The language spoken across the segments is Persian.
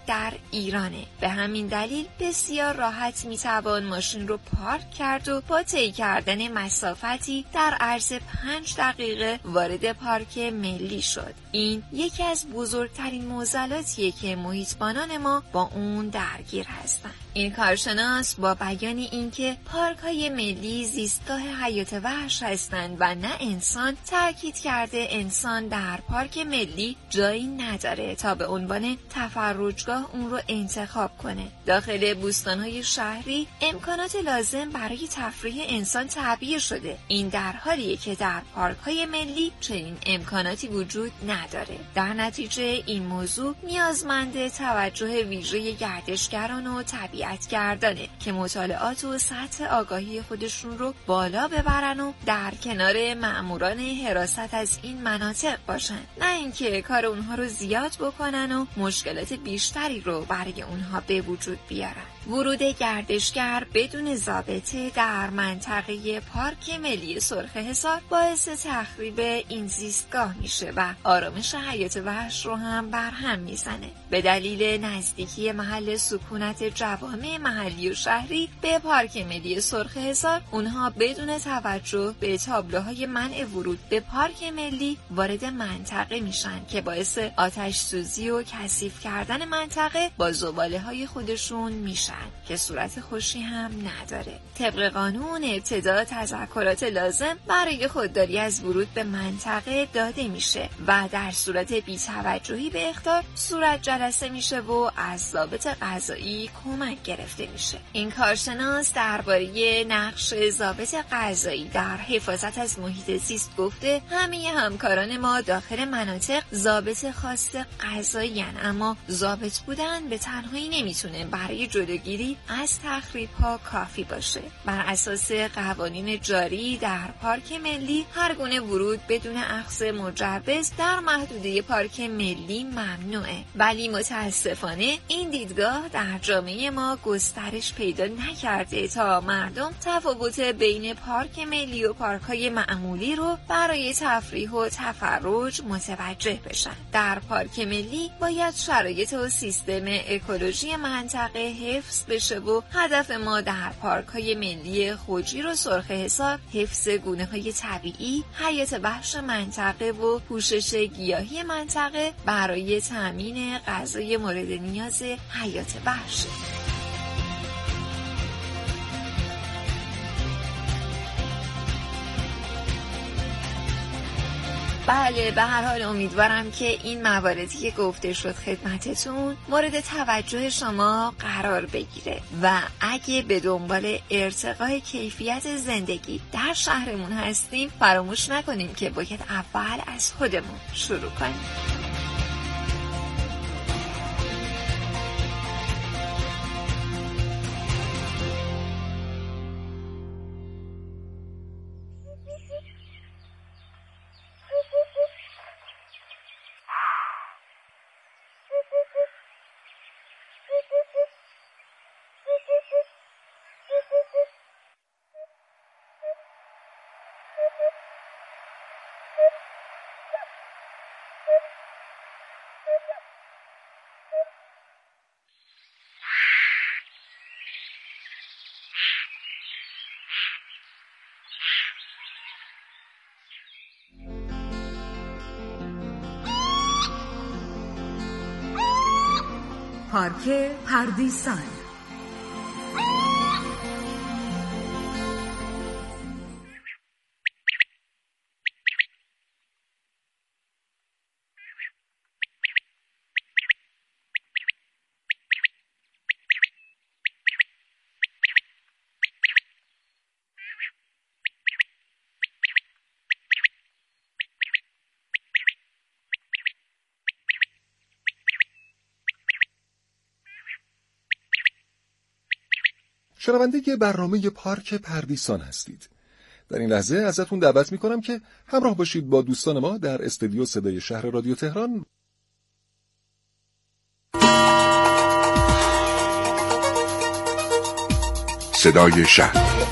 در ایرانه. به همین دلیل بسیار راحت میتوان ماشین رو پارک کرد و با طی کردن مسافتی در عرض 5 دقیقه وارد پارک ملی شد. این یکی از بزرگترین معضلاتیه که محیطبانان ما با اون درگیر هستن. این کارشناس با بیان اینکه پارک‌های ملی زیستگاه حیات وحش هستند و نه انسان، تاکید کرده انسان در پارک ملی جایی نداره تا به عنوان تفرجگاه اون رو انتخاب کنه. داخل بوستان‌های شهری امکانات لازم برای تفریح انسان تعبیه شده. این در حالیه که در پارک‌های ملی چنین امکاناتی وجود نداره. در نتیجه این موضوع نیازمند توجه ویژه گردشگران و طبیعتگردانه که مطالعات و سطح آگاهی خودشون رو بالا ببرن و در کنار مأموران حراست از این مناطق باشن، نه اینکه کار اونها رو زیاد بکنن و مشکلات بیشتری رو برای اونها به وجود بیارن. ورود گردشگر بدون ضابطه در منطقه پارک ملی سرخ حصار باعث تخریب این زیستگاه میشه و آرامش حیات وحش رو هم برهم میزنه. به دلیل نزدیکی محل سکونت جوامع محلی و شهری به پارک ملی سرخ حصار، اونها بدون توجه به تابلوهای منع ورود به پارک ملی وارد منطقه میشن که باعث آتش سوزی و کثیف کردن منطقه با زباله‌های خودشون میشن که صورت خوشی هم نداره. طبق قانون ابتدا تذکرات لازم برای خودداری از ورود به منطقه داده میشه و در صورت بی‌توجهی به اخطار صورت جلسه میشه و از ضابط قضایی کمک گرفته میشه. این کارشناس درباره نقش ضابط قضایی در حفاظت از محیط زیست گفته همه همکاران ما داخل مناطق ضابط خاص قضایی هستند، اما ضابط بودن به تنهایی نمیتونه برای جلوگیری از تخریب‌ها کافی باشه. بر اساس قوانین جاری در پارک ملی هر گونه ورود بدون اخذ مجوز در محدوده پارک ملی ممنوعه، ولی متاسفانه این دیدگاه در جامعه ما گسترش پیدا نکرده تا مردم تفاوت بین پارک ملی و پارک‌های معمولی رو برای تفریح و تفرج متوجه بشن. در پارک ملی باید شرایط و سیستم اکولوژی منطقه حفظ بشه و هدف ما در پارک‌های ملی خوجیر و سرخ حصار حفظ گونه‌های طبیعی، حیات وحش منطقه و پوشش گیاهی منطقه برای تامین غذای مورد نیاز حیات وحش. بله، به هر حال امیدوارم که این مواردی که گفته شد خدمتتون مورد توجه شما قرار بگیره و اگه به دنبال ارتقای کیفیت زندگی در شهرمون هستیم فراموش نکنیم که باید اول از خودمون شروع کنیم. پارک پردیسان. شنونده برنامه پارک پردیسان هستید. در این لحظه ازتون دعوت میکنم که همراه باشید با دوستان ما در استودیو صدای شهر رادیو تهران. صدای شهر.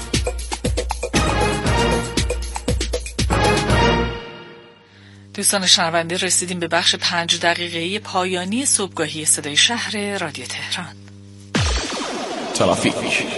دوستان شنونده، رسیدیم به بخش 5 دقیقه‌ای پایانی صبحگاهی صدای شهر رادیو تهران. ترافیک.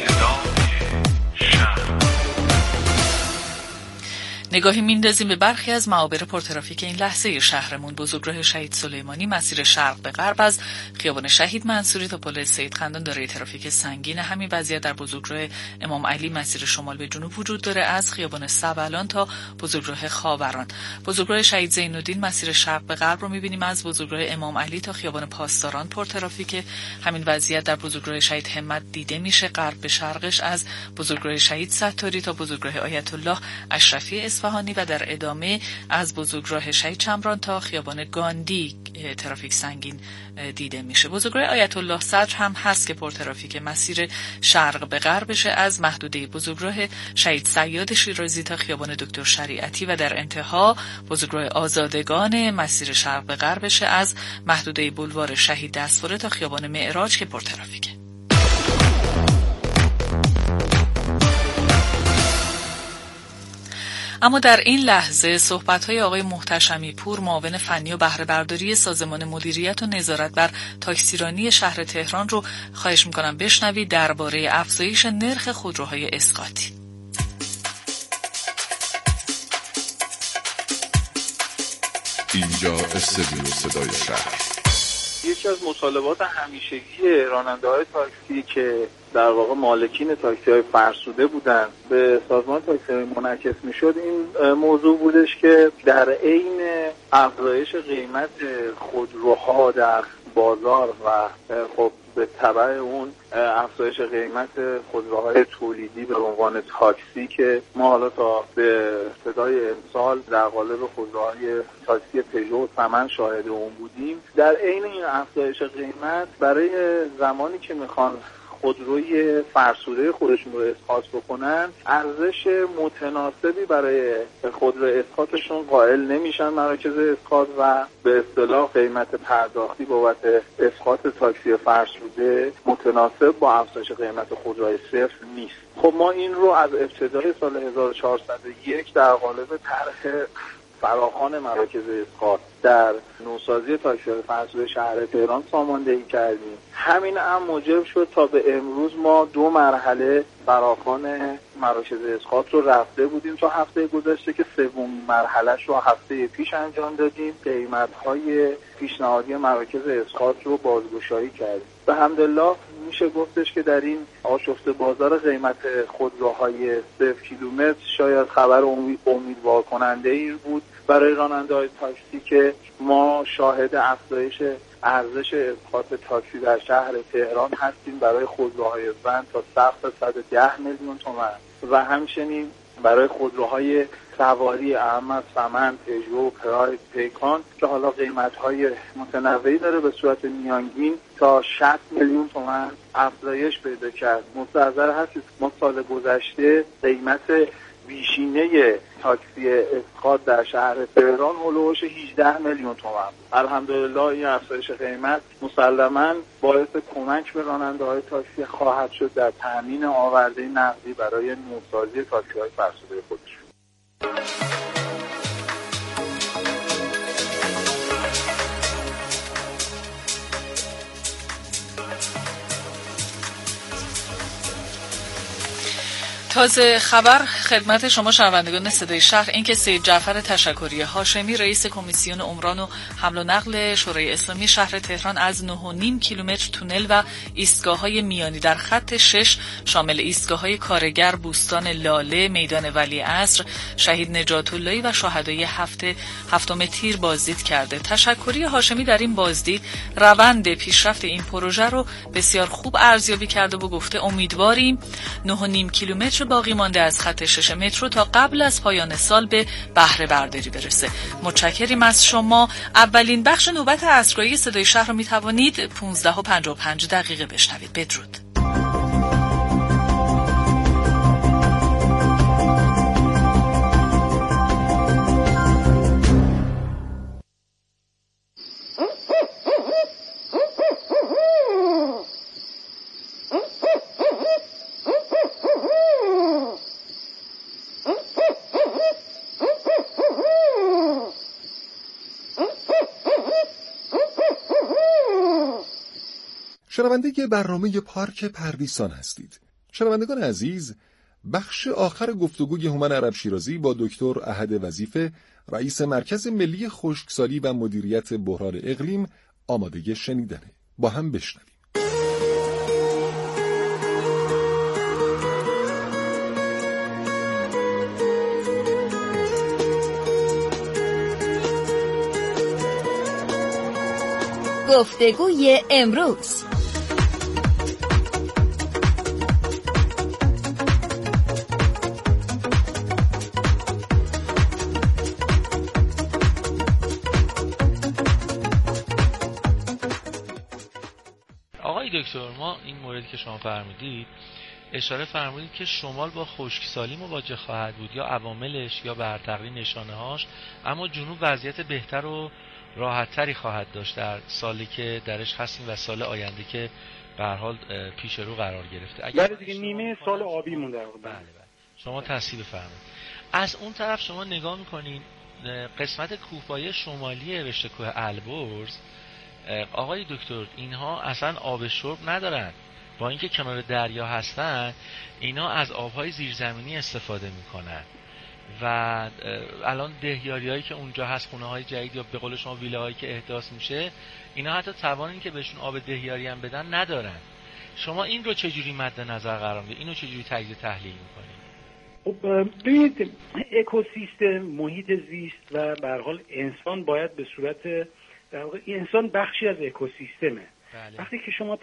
نگاهی میندازیم به برخی از معابر پرترافیک این لحظه شهرمون. بزرگراه شهید سلیمانی مسیر شرق به غرب از خیابان شهید منصوری تا پل سید خندان دارای ترافیک سنگین. همین وضعیت در بزرگراه امام علی مسیر شمال به جنوب وجود داره، از خیابان سبلان تا بزرگراه خاوران. بزرگراه شهید زین‌الدین مسیر شرق به غرب رو می‌بینیم، از بزرگراه امام علی تا خیابان پاسداران پرترافیک. همین وضعیت در بزرگراه شهید همت دیده میشه، غرب به شرقش از بزرگراه شهید ستاری تا بزرگراه آیت الله اشرفی اصفهانی و در ادامه از بزرگراه شهید چمران تا خیابان گاندی ترافیک سنگین دیده میشه. بزرگراه آیت الله صدر هم هست که پرترافیک مسیر شرق به غربشه، از محدوده بزرگراه شهید صیاد شیرازی تا خیابان دکتر شریعتی و در انتها بزرگراه آزادگان مسیر شرق به غربشه، از محدوده بولوار شهید دستفره تا خیابان معراج که پرترافیکه. اما در این لحظه صحبت‌های آقای محتشمی پور، معاون فنی و بهره برداری سازمان مدیریت و نظارت بر تاکسیرانی شهر تهران رو خواهش می‌کنم بشنوید درباره افزایش نرخ خودروهای اسقاطی. اینجا استدیو صدای شهر. یکی از مطالبات همیشگی راننده‌های تاکسی که در واقع مالکین تاکسی‌های فرسوده بودن به سازمان تاکسی‌های منعکس می‌شد، این موضوع بودش که در عین افزایش قیمت خودروها در بازار و خب به تبع اون افزایش قیمت خودروهای تولیدی به عنوان تاکسی که ما حالا تا به ابتدای امسال در قالب خودروهای تاکسی پژو و ثمن شاهد اون بودیم، در عین این افزایش قیمت برای زمانی که میخوان خودروی فرسوده خودشون رو اسقاط بکنن، ارزش متناسبی برای خودرو اسقاطشون قائل نمیشن مراکز اسقاط و به اصطلاح قیمت پرداختی بابت اسقاط تاکسی فرسوده متناسب با افزایش قیمت خودروی صفر نیست. خب ما این رو از ابتدای سال 1401 در قالب طرح فراخوان مراکز اسقاط در نوسازی تاکسی فرسوده شهر تهران ساماندهی کردیم. همین هم موجب شد تا به امروز ما 2 مرحله فراخوان مراکز اسقاط رو رفته بودیم تا هفته گذشته که 3مین مرحله‌اش رو هفته پیش انجام دادیم. قیمت‌های پیشنهادی مراکز اسقاط رو بازگشایی کردیم. به حمدالله میشه گفتش که در این آشفته بازار قیمت خودروهای 0 کیلومتر شاید خبر امیدوار کننده ای بود برای راننده‌های تاکسی که ما شاهد افزایش ارزش اسقاط تاکسی در شهر تهران هستیم برای خودروهای زن تا سقف 110 میلیون تومان و همچنین برای خودروهای سواری اهم از ثمن، پژو، پراید، پیکان که حالا قیمت‌های متنوعی داره به صورت میانگین تا 60 میلیون تومان افزایش پیدا کرد. مستحضر هستید ما سال گذشته قیمت بیشینه تاکسی اسقاط در شهر تهران هولوش 18 میلیون تومان. الحمدلله این افزایش قیمت مسلماً باعث کمک به راننده‌های تاکسی خواهد شد در تامین آورده نقدی برای نوسازی تاکسی‌های فرسوده خودشون. تازه خبر خدمت شما شنوندگان صدای شهر این که سید جعفر تشکری هاشمی رئیس کمیسیون عمران و حمل و نقل شورای اسلامی شهر تهران از 9.5 کیلومتر تونل و ایستگاه‌های میانی در خط 6 شامل ایستگاه‌های کارگر، بوستان لاله، میدان ولیعصر، شهید نجات اللهی و شهدای هفتم تیر بازدید کرده. تشکری هاشمی در این بازدید روند پیشرفت این پروژه رو بسیار خوب ارزیابی کرده و گفته امیدواریم 9.5 کیلومتر باقی مانده از خط 6 مترو تا قبل از پایان سال به بهره برداری برسه. متشکریم از شما. اولین بخش نوبت عصرگاهی صدای شهر رو می توانید 15:55 بشنوید. بدرود. شنونده برنامه پارک پردیسان هستید. شنوندگان عزیز، بخش آخر گفتگوی هومن عرب شیرازی با دکتر احد وظیفه، رئیس مرکز ملی خشکسالی و مدیریت بحران اقلیم، آماده شنیدنه. با هم بشنویم. گفتگوی امروز. آقای دکتر، ما این موردی که شما فرمودید اشاره فرمودید که شمال با خشکسالی مواجه خواهد بود یا عواملش یا برتقی نشانه‌هاش، اما جنوب وضعیت بهتر و راحت‌تری خواهد داشت در سالی که درش هستیم و سال آینده که به هر حال پیش رو قرار گرفته. بله دیگه، نیمه سال آبی مونده. بله. شما تصحیح بفرمایید. از اون طرف شما نگاه می‌کنین قسمت کوهپایه شمالی رشته کوه البرز، آقای دکتر، اینها اصلا آب شرب ندارن. با اینکه کنار دریا هستن، اینا از آب‌های زیرزمینی استفاده میکنن و الان دهیاریایی که اونجا هست، خونه‌های جدید یا به قول شما ویلاهایی که احداث میشه، اینا حتی توان این که بهشون آب دهیاری هم بدن ندارن. شما این رو چجوری مد نظر قرار میدید؟ اینو چجوری تجزیه تحلیل میکنید؟ خب ببینید، اکوسیستم، محیط زیست و به هر حال انسان باید به صورت انسان بخشی از اکوسیستمه. بله. وقتی که شما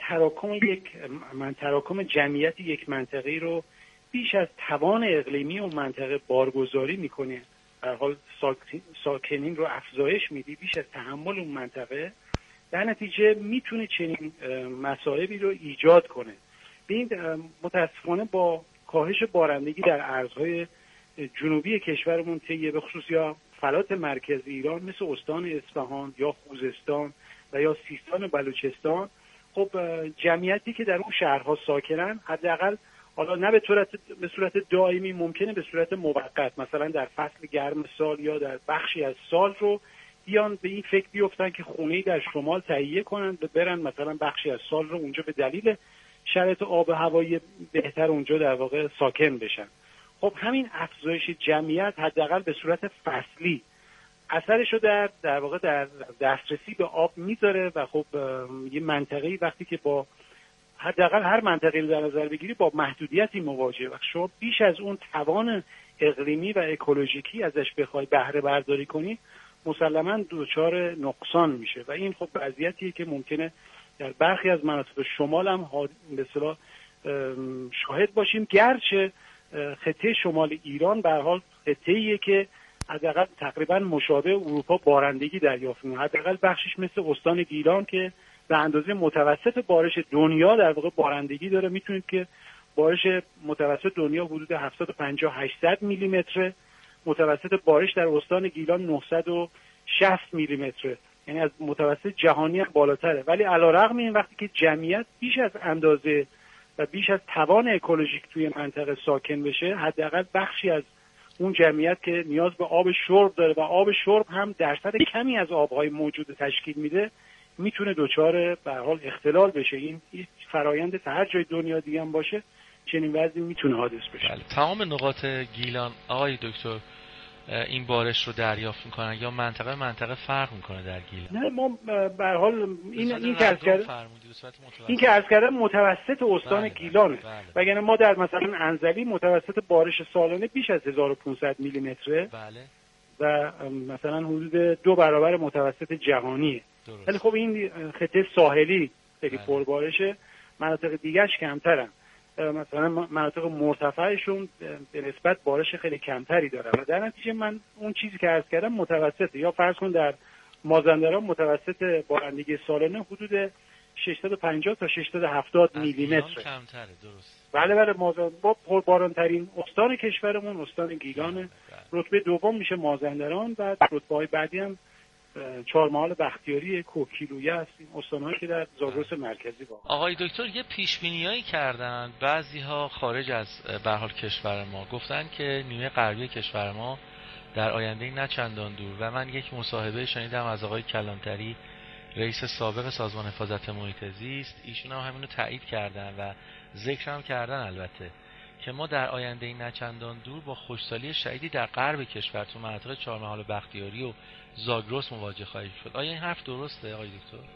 تراکم جمعیت یک منطقه رو بیش از توان اقلیمی اون منطقه بارگذاری میکنه، به هر حال ساکنین رو افزایش میدی، بیش از تحمل اون منطقه، در نتیجه میتونه چنین مصائبی رو ایجاد کنه. این متاسفانه با کاهش بارندگی در ارزهای جنوبی کشورمون طی به خصوص یا فلات مرکزی ایران مثل استان اصفهان یا خوزستان و یا سیستان و بلوچستان، خب جمعیتی که در اون شهرها ساکنن، حداقل حالا نه به صورت دائمی، ممکنه به صورت موقت، مثلا در فصل گرم سال یا در بخشی از سال رو بیان به این فکر بیفتن که خونه‌ای در شمال تهیه کنن و برن مثلا بخشی از سال رو اونجا به دلیل شرایط آب و هوایی بهتر اونجا در واقع ساکن بشن. خب همین افزایش جمعیت حداقل به صورت فصلی اثرش رو در واقع در دسترسی به آب میذاره و خب یه منطقه‌ای وقتی که با حداقل هر منطقه‌ای رو در نظر بگیری با محدودیتی مواجهه و شما بیش از اون توان اقلیمی و اکولوژیکی ازش بخوای بهره برداری کنی، مسلماً دچار نقصان میشه و این خب وضعیتیه که ممکنه در برخی از مناطق شمال هم به اصطلاح شاهد باشیم، گرچه خطه شمال ایران به هر حال خطه‌ایه که حداقل تقریبا مشابه اروپا بارندگی دریافت می‌کنه. حداقل بخشش مثل استان گیلان که به اندازه متوسط بارش دنیا در واقع بارندگی داره، میتونید که بارش متوسط دنیا حدود 750-800 میلیمتر، متوسط بارش در استان گیلان 960 میلیمتر، یعنی از متوسط جهانی هم بالاتره. ولی علیرغم این وقتی که جمعیت بیش از اندازه و بیش از توان اکولوژیک توی منطقه ساکن بشه، حداقل بخشی از اون جمعیت که نیاز به آب شرب داره و آب شرب هم درصد کمی از آبهای موجود تشکیل میده، میتونه دچار به هر حال اختلال بشه. این فرایند تا هر جای دنیا دیگه هم باشه چنین وضعی میتونه حادث بشه. بله. تمام نقاط گیلان آقای دکتر این بارش رو دریافت میکنن یا منطقه فرق میکنه در گیلان؟ نه، ما به هر حال این که عرض کردم متوسط استان گیلانه. وگرنه ما در مثلا انزلی متوسط بارش سالانه بیش از 1500 میلیمتره. بله. و مثلا حدود 2 برابر متوسط جهانیه. ولی خب این خطه ساحلی خیلی پربارشه، مناطق دیگرش کمترن. مثلا مناطق مرتفعشون به نسبت بارش خیلی کمتری داره و در نتیجه من اون چیزی که عرض کردم متوسطه. یا فرض کن در مازندران متوسط بارندگی سالانه حدود 650 تا 670 میلیمتر. کمتره، درست. بله مازندران با پربارانترین استان کشورمون استان گیلانه. رتبه دوم میشه مازندران و رتبه‌های بعدی هم چهارمحال بختیاری، کوکیلویه هستیم، استان‌هایی که در زاگرس مرکزی واقع. آقای دکتر یه پیش‌بینیایی کردن بعضی‌ها خارج از به هر حال کشور ما، گفتن که نیمه غربی کشور ما در آینده نه چندان دور، و من یک مصاحبه شنیدم از آقای کلانتری رئیس سابق سازمان حفاظت محیط زیست، ایشون هم همینو تایید کردن و ذکر هم کردن البته که ما در آینده این نچندان دور با خشکسالی شدیدی در غرب کشور تو مناطق چهارمحال و بختیاری و زاگرس مواجه خواهیم شد. آیا این حرف درسته آقای دکتر؟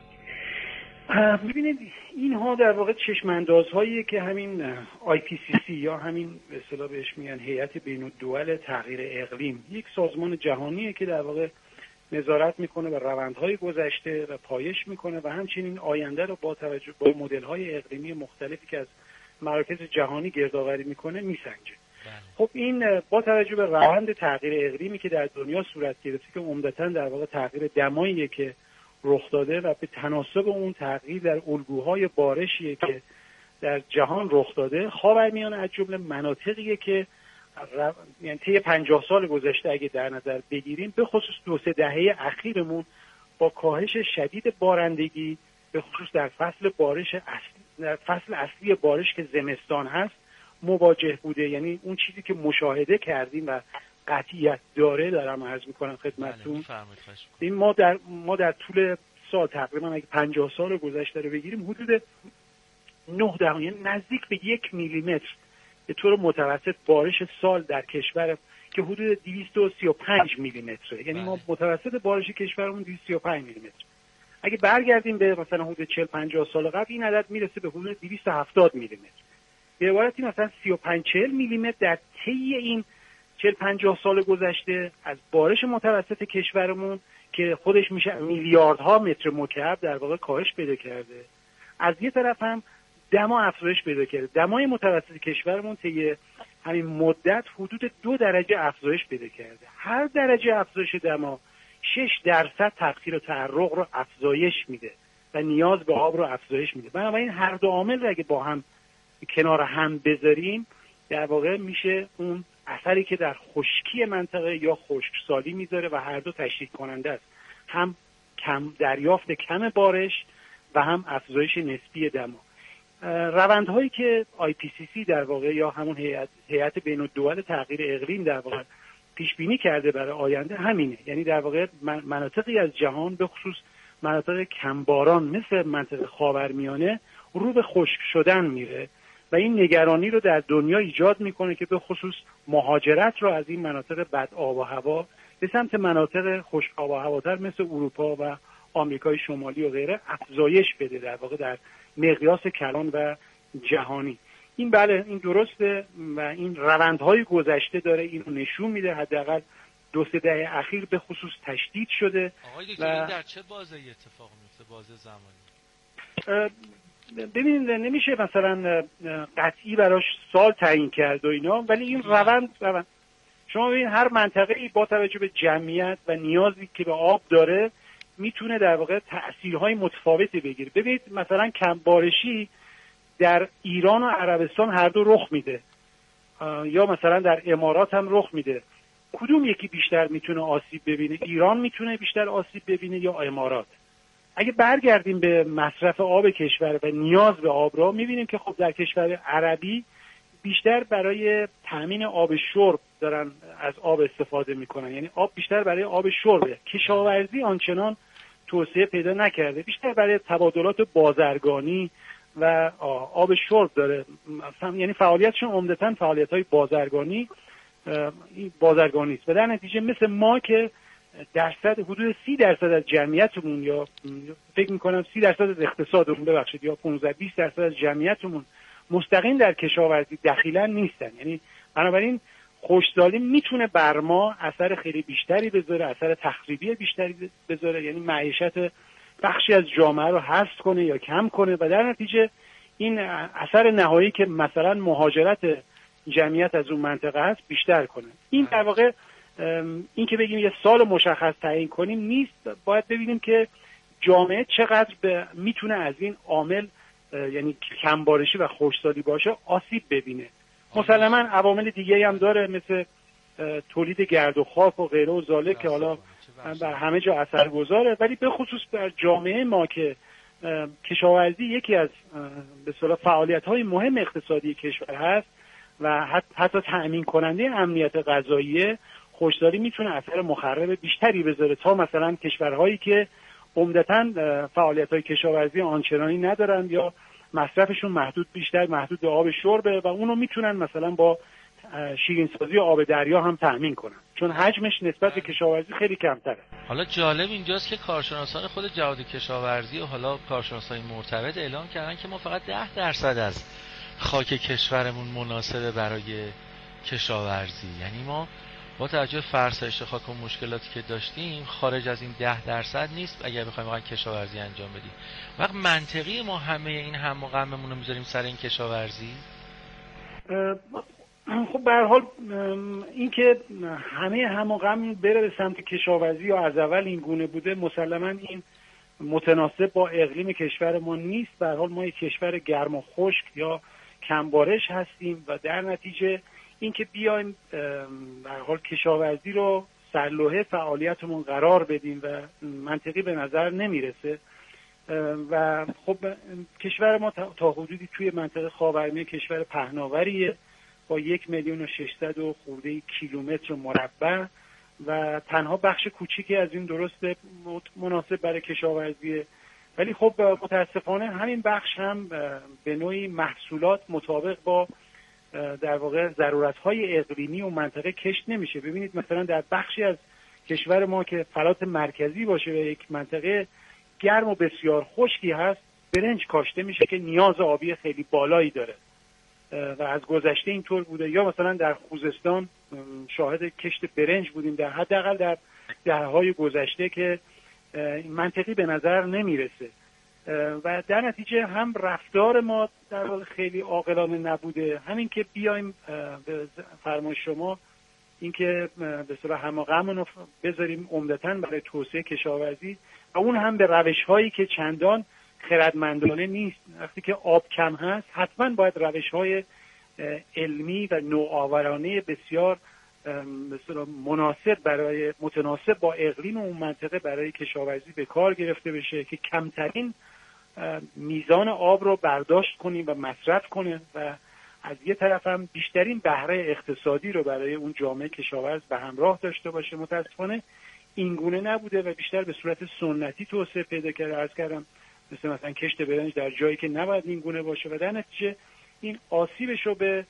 ببینید اینها در واقع چشم‌اندازهایی که همین IPCC یا همین به اصطلاح بهش میگن هیئت بین‌الدول تغییر اقلیم، یک سازمان جهانیه که در واقع نظارت میکنه و روندهای گذشته و پایش میکنه و همچنین آینده رو با توجه به مدل‌های اقلیمی مختلفی که از مراکز جهانی گردآوری میکنه میسنجه. خب این با توجه به روند تغییر اقلیمی که در دنیا صورت گرفته که عمدتاً در واقع تغییر دماییه که رخ داده و به تناسب اون تغییر در الگوهای بارشیه که در جهان رخ داده، خاورمیانه از جمله مناطقیه که یعنی طی 50 سال گذشته اگه در نظر بگیریم، به خصوص 2-3 دهه اخیرمون با کاهش شدید بارندگی، به خصوص در فصل اصلی بارش که زمستان هست مواجه بوده. یعنی اون چیزی که مشاهده کردیم و قطعیت داره، دارم عرض میکنم خدمتتون، این ما در طول سال تقریبا اگه 50 سال گذشته رو بگیریم حدود 9 یعنی نزدیک به 1 میلیمتر به طور متوسط بارش سال در کشور که حدود 235 میلیمتره، یعنی ما متوسط بارش کشورمون 235 میلیمتر. اگه برگردیم به مثلا حدود 40-50 سال قبل این عدد میرسه به حدود 270 میلیمتر. به عبارتی مثلا 35-40 میلیمتر در طی این 40-50 سال گذشته از بارش متوسط کشورمون که خودش میشه میلیاردها متر مکعب در واقع کاهش پیدا کرده. از یه طرف هم دما افزایش پیدا کرده. دمای متوسط کشورمون طی همین مدت حدود 2 درجه افزایش پیدا کرده. هر درجه افزایش دما 6% تبخیر و تعرق رو افزایش میده و نیاز به آب رو افزایش میده. بنابراین هر دو عامل رو اگه با هم کنار هم بذاریم در واقع میشه اون اثری که در خشکی منطقه یا خشکسالی میذاره و هر دو تشدید کننده است، هم دریافت کم بارش و هم افزایش نسبی دما. روندهایی که IPCC در واقع یا همون هیئت بین‌الدول تغییر اقلیم در واقع پیش بینی کرده برای آینده همینه. یعنی در واقع مناطقی از جهان به خصوص مناطق کمباران مثل منطقه خاورمیانه رو به خشک شدن میره و این نگرانی رو در دنیا ایجاد میکنه که به خصوص مهاجرت رو از این مناطق بد آب و هوا به سمت مناطق خشک آب و هواتر مثل اروپا و آمریکای شمالی و غیره افزایش بده در واقع در مقیاس کلان و جهانی. این بله این درسته و این روندهای گذشته داره اینو نشون میده، حداقل 2-3 دهه اخیر به خصوص تشدید شده. آقای دکتر این در چه بازه‌ای اتفاق میفته، بازه زمانی؟ ببینید نمیشه مثلا قطعی براش سال تعیین کرد و اینا، ولی این روند شما ببینید هر منطقه‌ای با توجه به جمعیت و نیازی که به آب داره میتونه در واقع تأثیرهای متفاوتی بگیره. ببینید مثلا کمبارشی در ایران و عربستان هر دو رخ میده یا مثلا در امارات هم رخ میده. کدوم یکی بیشتر میتونه آسیب ببینه؟ ایران میتونه بیشتر آسیب ببینه یا امارات؟ اگه برگردیم به مصرف آب کشور و نیاز به آب را میبینیم که خب در کشور عربی بیشتر برای تامین آب شرب دارن از آب استفاده میکنن، یعنی آب بیشتر برای آب شربه. کشاورزی آنچنان توسعه پیدا نکرده، بیشتر برای تبادلات بازرگانی و آب شرب داره، یعنی فعالیتشون عمدتاً فعالیت‌های بازرگانی است و در نتیجه مثل ما که حدود 30% از جمعیتمون یا فکر می‌کنم 30% از اقتصادمون ببخشید یا 15-20% از جمعیتمون مستقیم در کشاورزی دخیلا نیستن. یعنی بنابراین خشکسالی میتونه بر ما اثر خیلی بیشتری بذاره، اثر تخریبی بیشتری بذاره، یعنی معیشت بخشی از جامعه رو حذف کنه یا کم کنه و در نتیجه این اثر نهایی که مثلا مهاجرت جمعیت از اون منطقه هست بیشتر کنه. این در واقع این که بگیم یه سال مشخص تعیین کنیم نیست، باید ببینیم که جامعه چقدر میتونه از این عامل یعنی کمبارشی و خشکسالی باشه آسیب ببینه. مسلما عوامل دیگه‌ای هم داره مثل تولید گرد و خاک و غیره و ذالک که حالا بر همه جا اثر گذاره، ولی به خصوص در جامعه ما که کشاورزی یکی از به اصطلاح فعالیت‌های مهم اقتصادی کشور هست و حتی تأمین کننده امنیت غذایی، خشکسالی میتونه اثر مخرب بیشتری بذاره تا مثلا کشورهایی که عمدتاً فعالیت‌های کشاورزی آنچنانی ندارن یا مصرفشون محدود به آب شربه و اونو میتونن مثلا با شیرینسازی آب دریا هم تأمین کنن، چون حجمش نسبت به کشاورزی خیلی کمتره. حالا جالب اینجاست که کارشناسان خود جهاد کشاورزی و حالا کارشناسای مرتبط اعلام کردن که ما فقط 10% از خاک کشورمون مناسبه برای کشاورزی. یعنی ما با توجه فرسایش خاک و مشکلاتی که داشتیم خارج از این 10% نیست اگر بخوایم واقعا کشاورزی انجام بدیم. وقت منطقی ما همه این هم و غممون رو میذاریم سر این کشاورزی؟ خب به هر حال این که همه هم و غم بره به سمت کشاورزی یا از اول این گونه بوده، مسلما این متناسب با اقلیم کشور ما نیست. به هر حال ما یک کشور گرم و خشک یا کمبارش هستیم و در نتیجه این که بیایم به هر حال کشاورزی رو سرلوحه فعالیتمون قرار بدیم و منطقی به نظر نمیرسه. و خب کشور ما تا حدودی توی منطقه خاورمیانه کشور پهناوریه با 1,600,000 و خورده کیلومتر مربع و تنها بخش کوچیکی از این درسته مناسب برای کشاورزیه، ولی خب متاسفانه همین بخش هم به نوعی محصولات مطابق با در واقع ضرورت‌های اقلیمی و منطقه کشت نمیشه. ببینید مثلا در بخشی از کشور ما که فلات مرکزی باشه و یک منطقه گرم و بسیار خشکی هست، برنج کاشته میشه که نیاز آبی خیلی بالایی داره و از گذشته اینطور بوده. یا مثلا در خوزستان شاهد کشت برنج بودیم در حداقل در دهه‌های گذشته که منطقی به نظر نمیرسه و در نتیجه هم رفتار ما در واقع خیلی عاقلانه نبوده. همین که بیایم به فرمان شما این که به اصطلاح هم و غمون رو بذاریم عمدتاً برای توسعه کشاورزی و اون هم به روش‌هایی که چندان خردمندانه نیست. وقتی که آب کم هست حتما باید روش‌های علمی و نوآورانه بسیار مثلا متناسب با اقلیم اون منطقه برای کشاورزی به کار گرفته بشه که کمترین میزان آب رو برداشت کنیم و مصرف کنه و از یه طرف هم بیشترین بهره اقتصادی رو برای اون جامعه کشاورز به همراه داشته باشه. متاسفانه این گونه نبوده و بیشتر به صورت سنتی توسعه پیدا کرده. عرض کردم مثلا کشت برنج در جایی که نباید این گونه باشه و در نتیجه این آسیبش رو به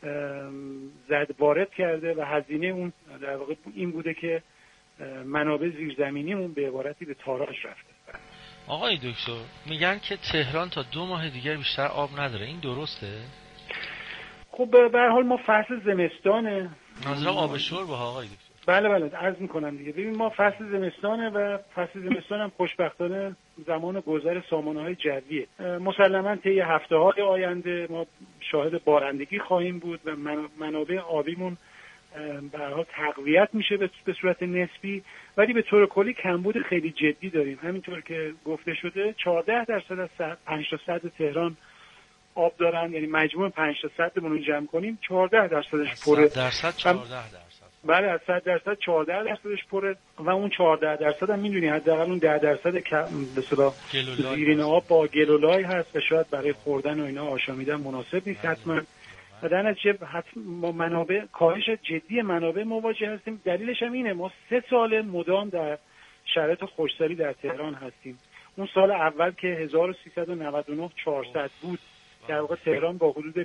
وارد کرده و هزینه اون در واقع این بوده که منابع زیرزمینیمون به عبارتی به تاراج رفته. آقای دکتر میگن که تهران تا 2 ماه دیگر بیشتر آب نداره، این درسته؟ خب به هر حال ما فصل زمستانه، منظورم آب شرب آقای دکتر. بله عرض میکنم دیگه. ببین ما فصل زمستانه و فصل زمستان هم خوشبختانه زمان گذر سامانه‌های جویه. مسلماً طی هفته‌های آینده ما شاهد بارندگی خواهیم بود و منابع آبیمون به هر حال تقویت میشه به صورت نسبی، ولی به طور کلی کمبود خیلی جدی داریم. همینطور که گفته شده 14% از 5 تا سد تهران آب دارن، یعنی مجموع 5 تا سدمون رو جمع کنیم 14%ش پره. 14%. بله از 100% 14%ش پره و اون 14% هم میدونی حداقل اون 10% که به اصطلاح زیرین آب با گلولای هست و شاید برای خوردن و اینا آشامیدن مناسب نیست حتما و در نتیجه با منابع کاهش جدی منابع مواجه هستیم. دلیلش هم اینه ما 3 سال مدام در شرایط خشکسالی در تهران هستیم. اون سال اول که 1399 400 بود در واقع تهران با حدود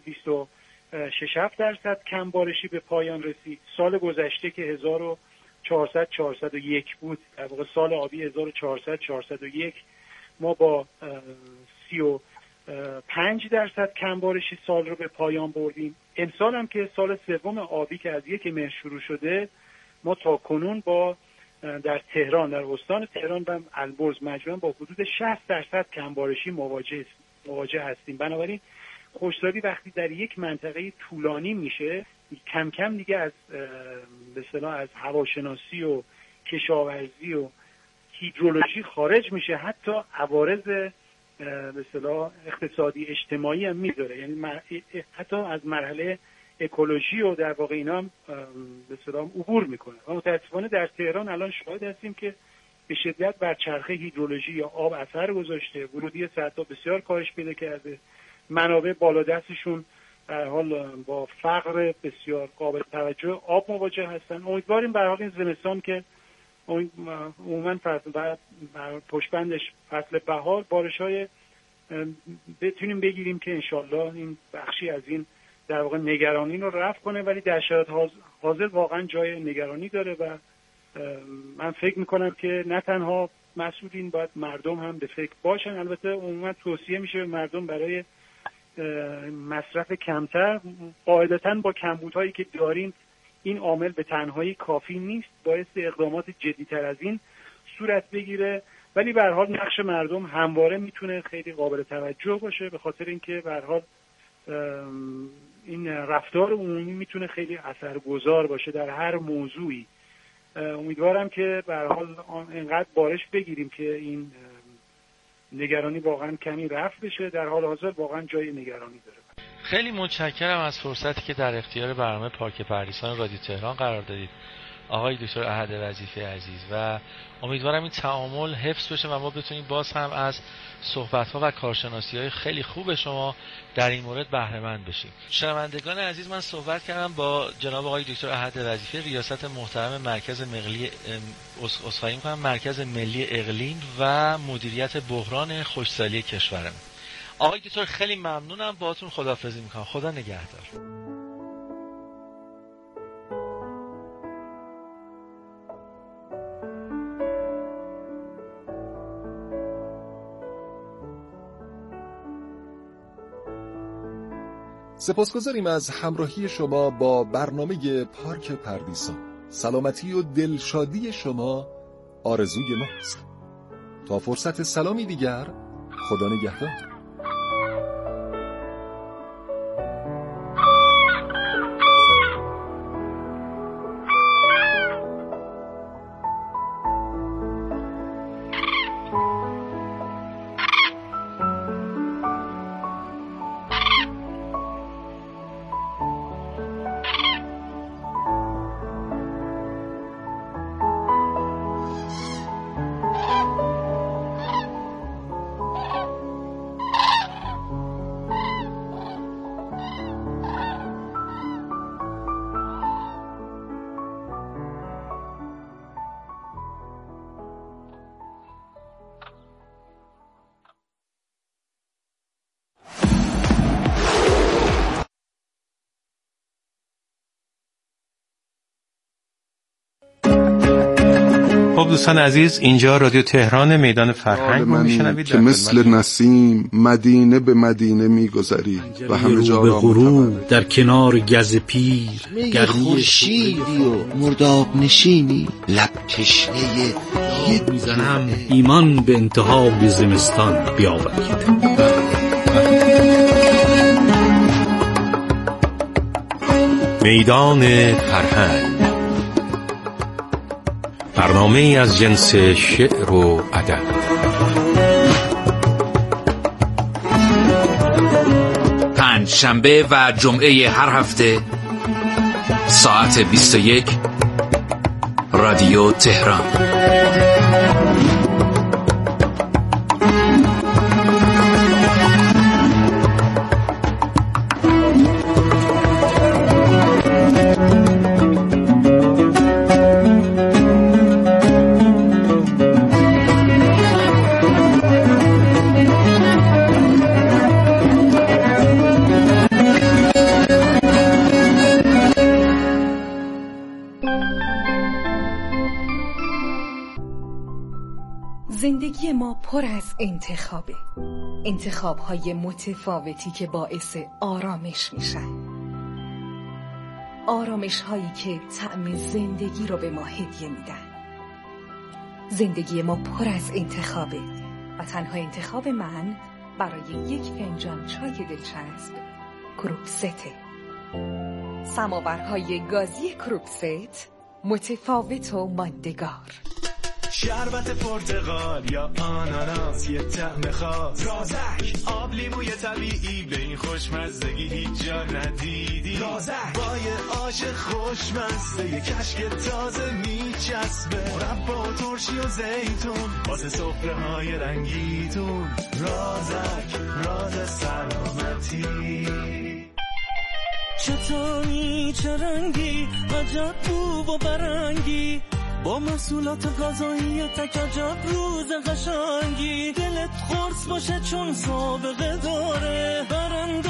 26-7% کم بارشی به پایان رسید. سال گذشته که 1400-401 بود در واقع سال آبی 1400-401 ما با 35% کم بارشی سال رو به پایان بردیم. امسال هم که سال سوم آبی که از 1 مهر شروع شده ما تا کنون با در تهران در استان تهران و البرز مجموعاً با حدود 60% کم بارشی مواجه هستیم. بنابراین خشکسالی وقتی در یک منطقه طولانی میشه کم کم دیگه از به اصطلاح از هواشناسی و کشاورزی و هیدرولوژی خارج میشه، حتی عوارض به اصطلاح اقتصادی اجتماعی هم میذاره، یعنی حتی از مرحله اکولوژی و در واقع اینا هم به اصطلاح عبور میکنه. و متاسفانه در تهران الان شاهد هستیم که به شدت بر چرخه هیدرولوژی یا آب اثر گذاشته، ورودی سدها بسیار کاهش پیدا کرده، منابع بالا دستشون در حال با فقر بسیار قابل توجه آب مواجه هستن. امیدواریم به حال این زمستان که عموما پشتبندش فصل بهار بارش‌های بتونیم بگیریم که انشالله این بخشی از این در واقع نگرانی رو رفع کنه، ولی در شرایط حاضر واقعا جای نگرانی داره و من فکر میکنم که نه تنها مسئولین باید مردم هم به فکر باشن. البته عموما توصیه میشه به مردم برای مصرف کمتر، قاعدتاً با کمبودهایی که داریم این عامل به تنهایی کافی نیست، باعث اقدامات جدی‌تر از این صورت بگیره، ولی به هر حال نقش مردم همواره میتونه خیلی قابل توجه باشه، به خاطر اینکه به هر حال این رفتار عمومی میتونه خیلی اثرگذار باشه در هر موضوعی. امیدوارم که به هر حال اینقدر بارش بگیریم که این نگرانی واقعا کمی رفع بشه. در حال حاضر واقعا جای نگرانی داره. خیلی متشکرم از فرصتی که در اختیار برنامه پارک پردیسان رادیو تهران قرار دادید آقای دکتر احد وظیفه عزیز، و امیدوارم این تعامل حفظ بشه و ما بتونیم باز هم از صحبت‌ها و کارشناسی‌های خیلی خوب شما در این مورد بهره مند بشیم. شنوندگان عزیز، من صحبت کردم با جناب آقای دکتر احد وظیفه، ریاست محترم مرکز ملی اقلیم و مدیریت بحران خشکسالی کشورمون. آقای دکتر خیلی ممنونم، باهاتون خداحافظی میکنم. خدا نگهدار. سپاسگزاریم از همراهی شما با برنامه پارک پردیسان. سلامتی و دلشادی شما آرزوی ماست. تا فرصت سلامی دیگر، خدا نگهدار. خب دوستان عزیز، اینجا رادیو تهران میدان فرهنگ رو میشنوید که مثل نسیم مدینه به مدینه میگذری و همه جا را غروب در کنار گز پیر گرمی خورشیدی و مرداب نشینی لب تشنه میزنم ایمان به انتها به زمستان بیاورید. میدان فرهنگ، برنامه ای از جنس شعر و ادب. پنجشنبه و جمعه هر هفته ساعت 21 رادیو تهران. زندگی ما پر از انتخابه، انتخاب‌های متفاوتی که باعث آرامش میشن، آرامش‌هایی که طعم زندگی رو به ما هدیه میدن. زندگی ما پر از انتخابه و تنها انتخاب من برای یک فنجان چای دلچسب کروکسته. سماورهای گازی کروکست، متفاوت و ماندگار. شربت پرتقال یا آناناس، یه طعم خاص، رازک، آب لیموی طبیعی، به این خوشمزگی هیچ جا ندیدی. رازک با یه آش خوشمزه، یه کشک تازه میچسبه، مربا و ترشی و زیتون واسه سفره های رنگیتون. رازک، راز سلامتی. چطوری چه رنگی، عجب بو و برنگی، با محصولات غذایی تک عجب روز قشنگی، دلت خورس باشه چون سابقه داره. برنده